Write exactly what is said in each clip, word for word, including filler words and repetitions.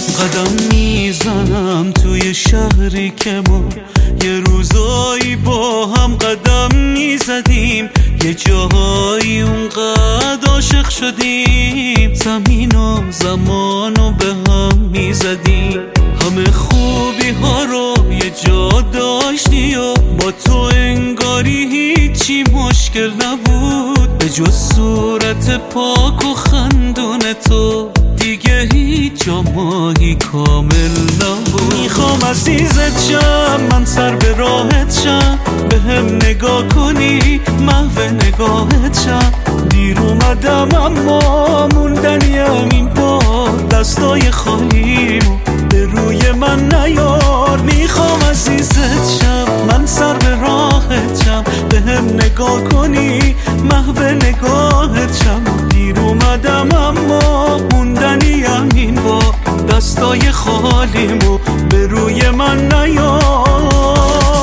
قدم میزنم توی شهری که ما یه روزایی با هم قدم میزدیم، یه جاهایی اونقدر عاشق شدیم، زمین و زمان رو به هم میزدیم، همه خوبی ها رو یه جا داشتی و با تو انگاری هیچی مشکل نبود، به جز صورت پاک و خندون تو دیگه هیچ جا ماهی کامل نبود. میخوام عزیزت شم، من سر به راحت شم، به هم نگاه کنی محو نگاهت شم، دیر اومدم اما موندنیم این بار، دستای خالیمو به روی من نیار. میخوام عزیزت شم، من سر به راحت شم، به هم نگاه کنی محو نگاهت شم، دیر اومدم اما موندنیم این بار، دستای خالیمو به روی من نیار.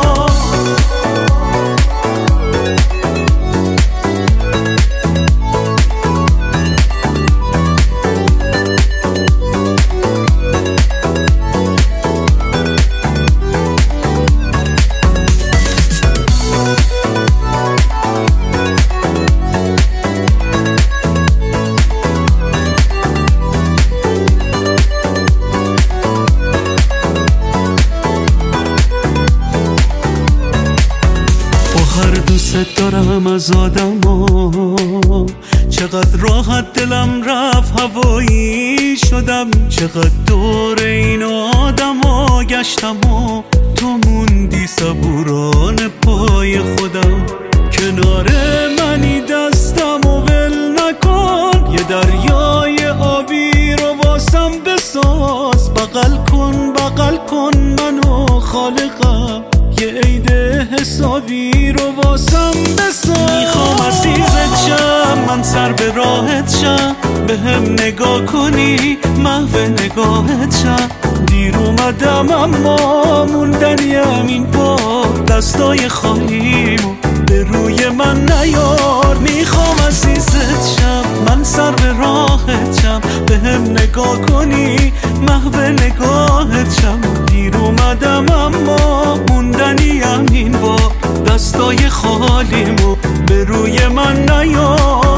دوست دارم از آدما، چقدر راحت دلم رفت هوایی شدم، چقدر دور این آدما گشتم و تو موندی صبوران پای خودم، کنار منی دستم و ول نکن، یه دریای آبی رو واسم بساز، بغل کن بغل کن منو خالقم، یه عید حسابی رو واسم بساز. میخوام عزیزت شم، من سر به راحت شم، به هم نگاه کنی محو نگاهت شم، دیر اومدم اما موندنیم این بار، دستای خالیمو به روی من نیار. میخوام عزیزت شم، من سر به راحت شم، به هم نگاه کنی محو نگاهت شم، دیر اومدم اما موندنیم این بار، دستای خالیمو به روی من نیار.